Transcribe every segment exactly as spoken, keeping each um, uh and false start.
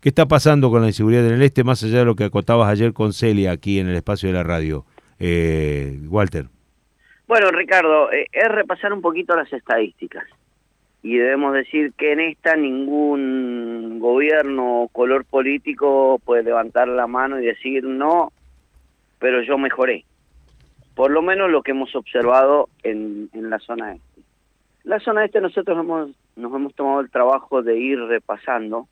¿Qué está pasando con la inseguridad en el este, más allá de lo que acotabas ayer con Celia aquí en el espacio de la radio? Eh, Walter. Bueno, Ricardo, eh, es repasar un poquito las estadísticas. Y debemos decir que en esta ningún gobierno o color político puede levantar la mano y decir no, pero yo mejoré. Por lo menos lo que hemos observado en, en la zona este. La zona este nosotros hemos, nos hemos tomado el trabajo de ir repasando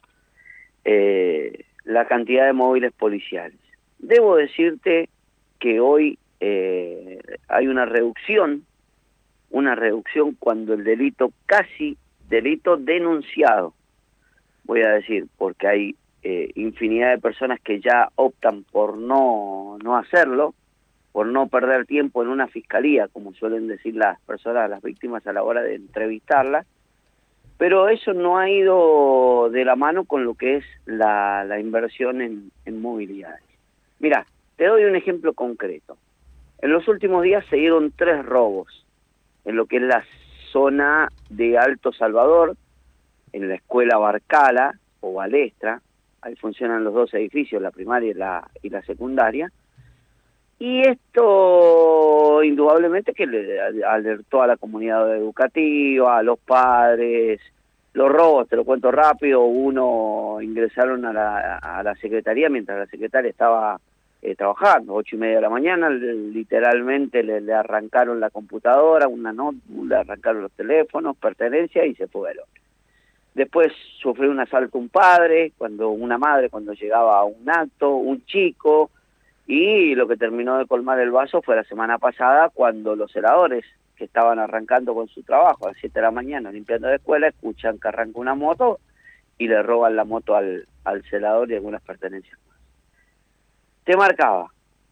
eh, la cantidad de móviles policiales. Debo decirte que hoy eh, hay una reducción, una reducción cuando el delito, casi delito denunciado, voy a decir, porque hay eh, infinidad de personas que ya optan por no, no hacerlo, por no perder tiempo en una fiscalía, como suelen decir las personas, las víctimas a la hora de entrevistarlas, pero eso no ha ido de la mano con lo que es la, la inversión en, en movilidades. Mira, te doy un ejemplo concreto. En los últimos días se dieron tres robos en lo que es la zona de Alto Salvador, en la escuela Barcala o Balestra, ahí funcionan los dos edificios, la primaria y la, y la secundaria, y esto indudablemente que le alertó a la comunidad educativa, a los padres. Los robos, te lo cuento rápido, uno ingresaron a la, a la secretaría mientras la secretaria estaba eh, trabajando, ocho y media de la mañana, literalmente le, le arrancaron la computadora, una notebook, le arrancaron los teléfonos, pertenencias y se fueron. Después sufrió un asalto un padre, cuando una madre cuando llegaba a un acto, un chico, y lo que terminó de colmar el vaso fue la semana pasada cuando los celadores que estaban arrancando con su trabajo a las siete de la mañana limpiando la escuela, escuchan que arranca una moto y le roban la moto al, al celador y algunas pertenencias más. Te marcaba.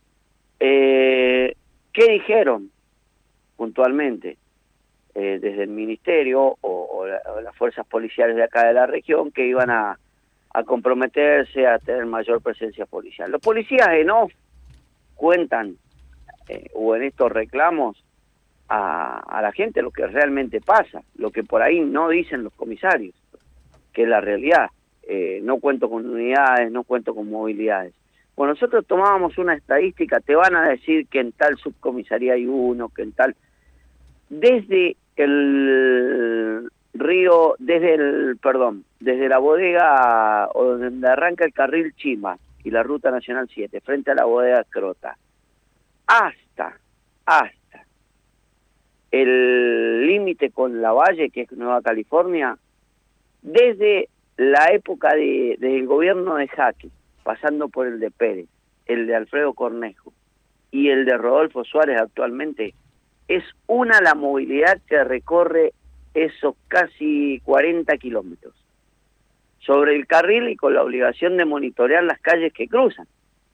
Eh, ¿Qué dijeron puntualmente eh, desde el ministerio o, o, la, o las fuerzas policiales de acá de la región que iban a, a comprometerse a tener mayor presencia policial? Los policías en off cuentan eh, o en estos reclamos a, a la gente lo que realmente pasa, lo que por ahí no dicen los comisarios, que es la realidad. Eh, no cuento con unidades, no cuento con movilidades. Bueno, nosotros tomábamos una estadística, te van a decir que en tal subcomisaría hay uno, que en tal... Desde el río, desde el, perdón, desde la bodega o donde arranca el carril Chima y la ruta nacional siete, frente a la bodega Crota, hasta, hasta el límite con la Valle, que es Nueva California, desde la época de, del gobierno de Jaque, pasando por el de Pérez, el de Alfredo Cornejo y el de Rodolfo Suárez actualmente, es una la movilidad que recorre esos casi cuarenta kilómetros sobre el carril y con la obligación de monitorear las calles que cruzan.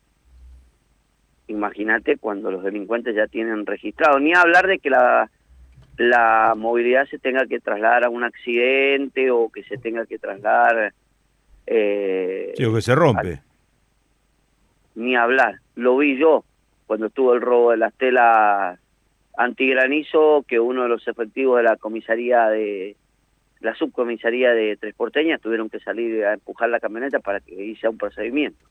Imagínate cuando los delincuentes ya tienen registrado, ni hablar de que la, la movilidad se tenga que trasladar a un accidente o que se tenga que trasladar... Eh, sí, o que se rompe. A, ni hablar, lo vi yo cuando estuvo el robo de las telas antigranizo, que uno de los efectivos de la comisaría de la subcomisaría de Tres Porteñas tuvieron que salir a empujar la camioneta para que hiciera un procedimiento.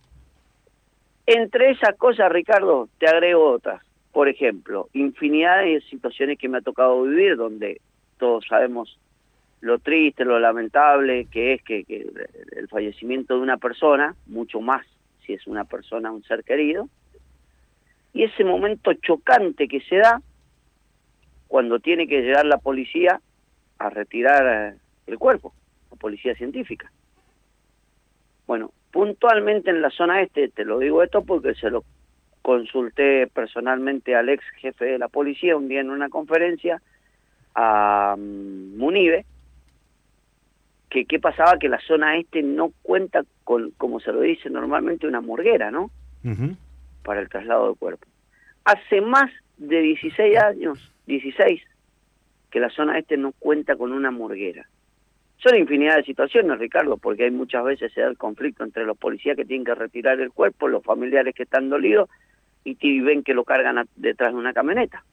Entre esas cosas, Ricardo, te agrego otras. Por ejemplo, infinidad de situaciones que me ha tocado vivir, donde todos sabemos lo triste, lo lamentable que es que, que el fallecimiento de una persona, mucho más si es una persona, un ser querido, y ese momento chocante que se da cuando tiene que llegar la policía a retirar el cuerpo, la policía científica. Bueno, puntualmente en la zona este, te lo digo esto porque se lo consulté personalmente al ex jefe de la policía un día en una conferencia, a um, Munive, que qué pasaba, que la zona este no cuenta con, como se lo dice normalmente, una morguera, ¿no? Uh-huh. Para el traslado del cuerpo. Hace más de dieciséis años, dieciséis, que la zona este no cuenta con una morguera. Son infinidad de situaciones, Ricardo, porque hay muchas veces se da el conflicto entre los policías que tienen que retirar el cuerpo, los familiares que están dolidos, y ven que lo cargan a, detrás de una camioneta.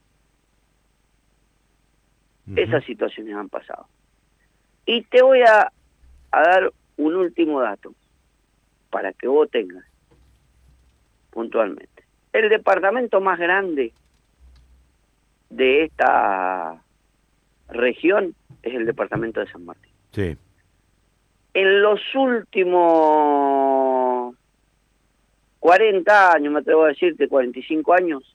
Uh-huh. Esas situaciones han pasado. Y te voy a, a dar un último dato. para que vos tengas puntualmente. El departamento más grande de esta región es el departamento de San Martín. Sí. En los últimos cuarenta años, me atrevo a decirte, cuarenta y cinco años,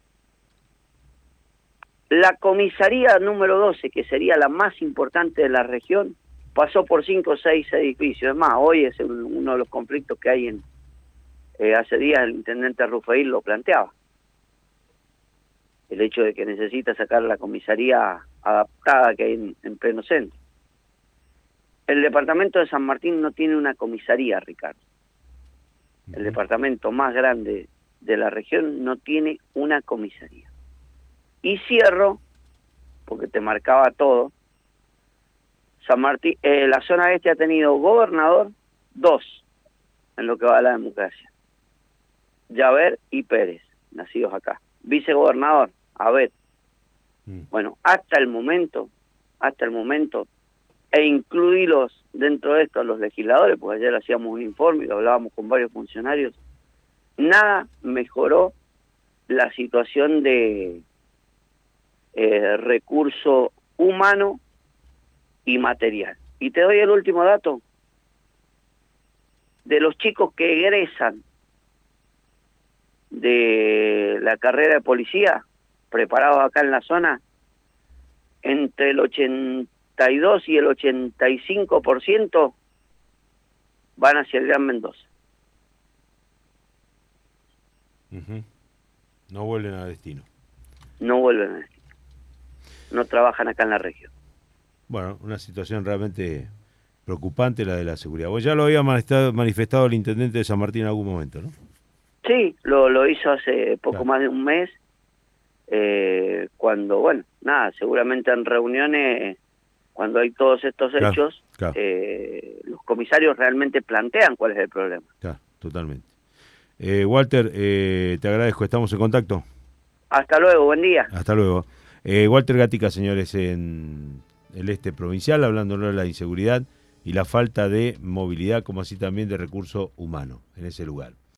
la comisaría número doce, que sería la más importante de la región, pasó por cinco o seis edificios. Es más, hoy es uno de los conflictos que hay en... Eh, hace días el intendente Rufail lo planteaba. El hecho de que necesita sacar la comisaría adaptada que hay en, en pleno centro. El departamento de San Martín no tiene una comisaría, Ricardo. El departamento más grande de la región no tiene una comisaría. Y cierro, porque te marcaba todo, San Martín, eh, la zona este ha tenido gobernador, dos, en lo que va a la democracia. Llaver y Pérez, nacidos acá. Vicegobernador, Abed. Mm. Bueno, hasta el momento, hasta el momento, e incluirlos dentro de esto a los legisladores, porque ayer hacíamos un informe y lo hablábamos con varios funcionarios, nada mejoró la situación de eh, recurso humano y material. Y te doy el último dato. De los chicos que egresan de la carrera de policía, preparados acá en la zona, entre el ochenta y dos y el ochenta y cinco por ciento van hacia el Gran Mendoza. Uh-huh. No vuelven a destino. No vuelven a destino. No trabajan acá en la región. Bueno, una situación realmente preocupante la de la seguridad. Vos ya lo había manifestado, manifestado el intendente de San Martín en algún momento, ¿no? Sí, lo, lo hizo hace poco claro. más de un mes, eh, cuando, bueno, nada, seguramente en reuniones, cuando hay todos estos claro, hechos, claro. Eh, los comisarios realmente plantean cuál es el problema. Claro, totalmente. Eh, Walter, eh, te agradezco, estamos en contacto. Hasta luego, buen día. Hasta luego. Eh, Walter Gatica, señores, en el este provincial, hablándonos de la inseguridad y la falta de movilidad, como así también de recurso humano en ese lugar.